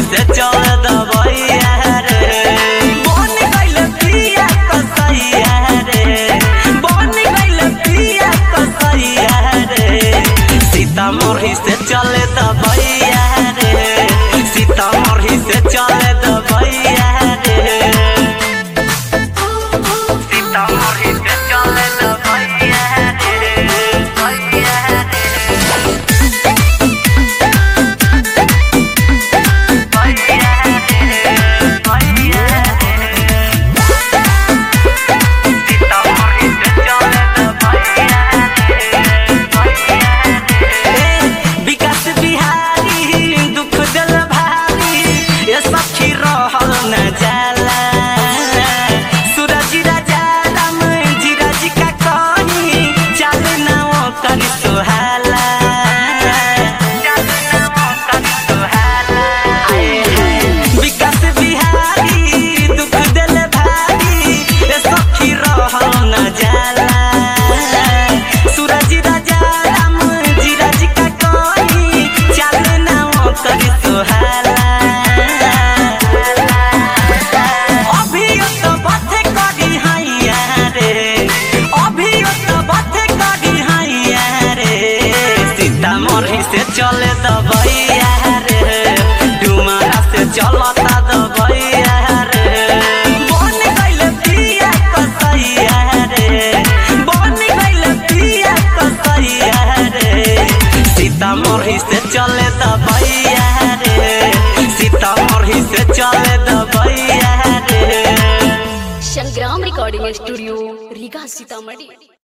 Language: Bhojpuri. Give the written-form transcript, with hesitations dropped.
से चल दबैया रे बन गइल पिया कसैया रे बन गइल पिया कसैया रे सीतामढ़ी से चल दबैया रे सीतामढ़ी से चल दबैया रे सीतामढ़ी से चल दबैया रे भैया रे भैया रे भैया रे सीतामढ़ी से चल दबैया रे भैया रे विकास बिहारी दुख दिल भारी ये सखी रहल न जाला सूरज राजा राम जी राज का कही चल ना कर सुहाला चल ना कर सुहाला विकास बिहारी दुख दिल भारी ये सखी रहल न जाला सूरज राजा राम जी राज का कही चल ना कर सुहाला अभी तो बात करी हैया रे अभी तो बात करी हैया रे सीतामढ़ी से चले दबैया रे डुमरा से चलता दबैया रे बन गइल पिया कसैया रे बन गइल पिया कसैया रे सीतामढ़ी से चले दबैया रे सीतामढ़ी से चले दबैया रे संग्राम रिकॉर्डिंग स्टूडियो रीगा सीतामढ़ी।